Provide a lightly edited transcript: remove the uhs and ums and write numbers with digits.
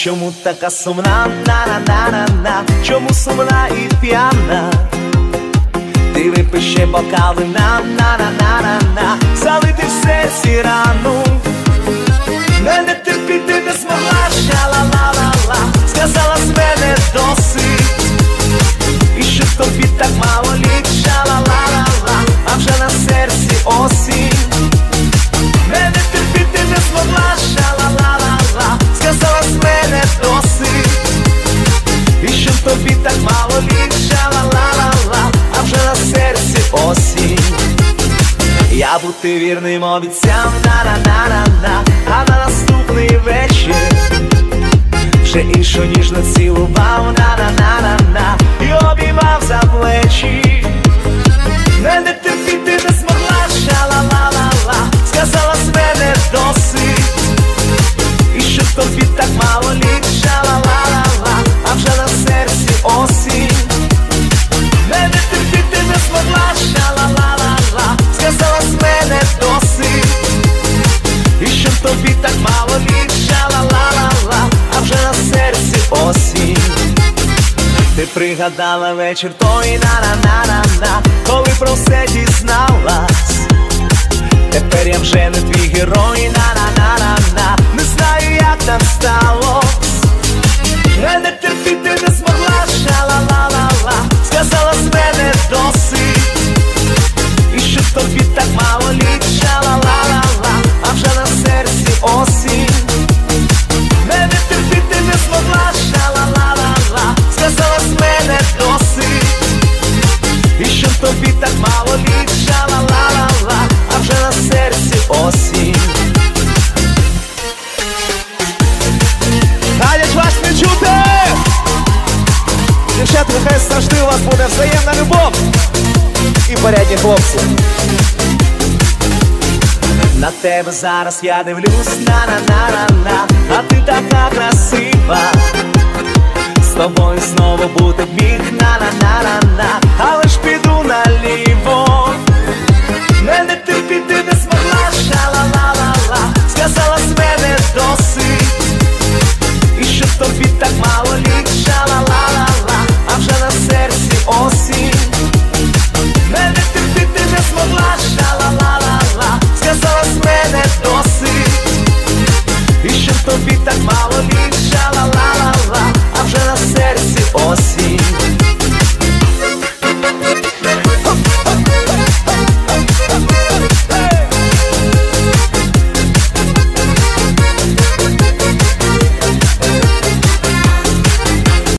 Чому така сумна, на-на-на-на-на, чому сумна і п'яна? Ти випий ще бокал вина, на-на-на-на-на, залити в серці рану. Мене терпіти не змогла, ша-ла-ла-ла-ла, сказала з мене досить. І що тобі так мало літ, ша-ла-ла-ла-ла, а вже на серці осінь. Мене терпіти не змогла, ша-ла-ла-ла-ла, сказала з мене досить. І що тобі так мало літ, ша-ла-ла-ла-ла, а вже на серці осінь. Я бути вірним обіцяв, на-на-на-на-на, а на наступний вечір вже іншу ніжно цілував, на-на-на-на-на, і обіймав за плечі. Мене терпіти не змогла, ша-ла-ла-ла-ла, сказала з мене досить. І що тобі так мало літ, ша-ла-ла-ла-ла, а вже на серці осінь. Мене терпіти не змогла, ша-ла-ла-ла-ла, сказала з мене досить. І що тобі так мало літ, ша-ла-ла-ла-ла, а вже на серці осінь. Ти пригадала вечір той, на-на-на-на-на, коли про все дізналась. Тепер я вже не твій герой, на-на-на-на-на, не знаю, як там сталось. Мене терпіти не змогла, ша-ла-ла-ла-ла, сказала з мене досить. І що тобі так мало літ, ша-ла-ла-ла-ла, а вже на серці осінь. Мене терпіти не змогла, ша-ла-ла-ла-ла, сказала з мене досить. І що тобі так мало літ, ша-ла-ла-ла-ла, а вже на серці осінь. Надя, ж вас не чути! Дівчата, нехай завжди у вас буде взаємна любов і порядні хлопці. На тебе зараз я дивлюсь, на-на-на-на-на, а ти така красива. З тобою знову бути б міг, на-на-на-на-на.